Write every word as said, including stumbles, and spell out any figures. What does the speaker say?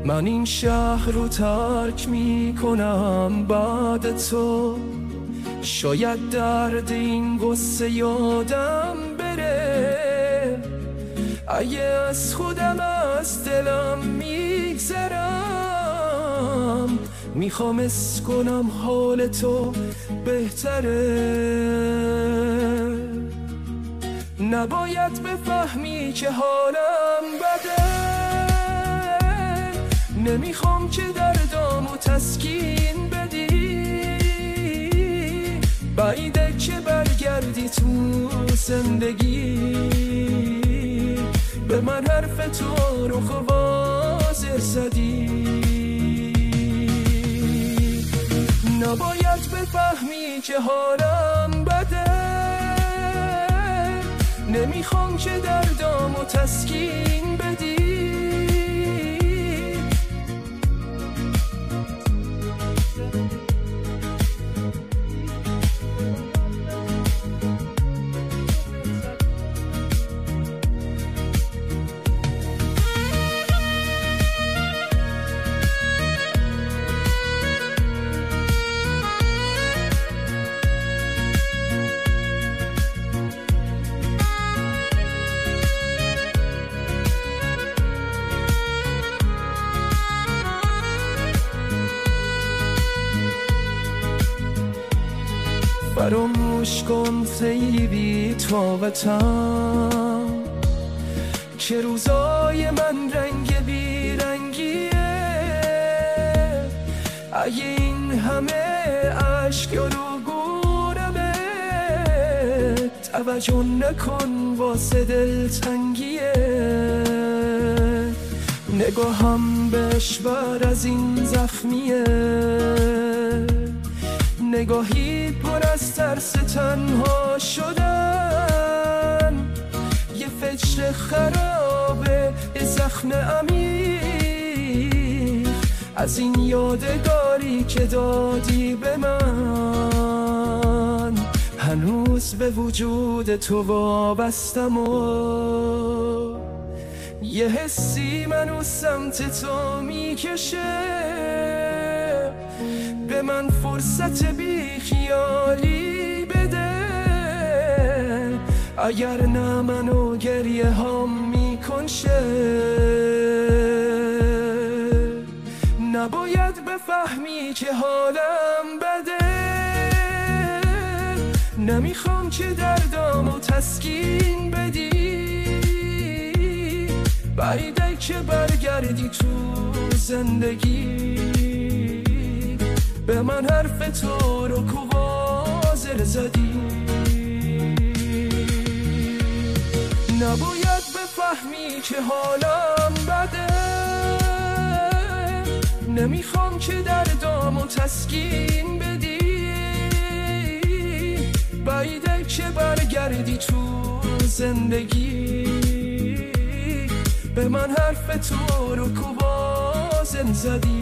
من این شهر رو ترک می کنم بعد تو، شاید درد این قصه یادم بره. اگه از خودم از دلم میگذرم، میخوام اس کنم حال تو بهتره. نباید بفهمی که حالم بده، نمیخوام که دردامو تسکین بدی. بعیده که برگردی تو زندگی، به من حرف تو رو واضح زدی. نباید بفهمی که حالم بده، نمیخوام که دردامو تسکین بدی. فراموش کن خیلی بی طاقتم، که روزای من رنگ بی رنگیه. اگه این همه عشق رو گورمه، توجه نکن واسه دلتنگیه. نگاهم بهش بر از این زخمیه، نگاهی پر از ترس تنها شدن. یه فکر خرابه، یه زخم عمیق از این یادگاری که دادی به من. هنوز به وجود تو وابستم و یه حسی منو سمت تو میکشه. به من فرصت بی خیالی بده، اگر نه منو گریه هم میکنشه. نباید بفهمی که حالم بده، نمیخوام که دردامو تسکین بدی. بعیده که برگردی تو زندگی، به من حرف تو رو واضح زدی. نباید بفهمی که حالم بده، نمیخوام که دردامو تسکین بدی. بعیده که برگردی تو زندگی، به من حرف تو رو واضح زدی.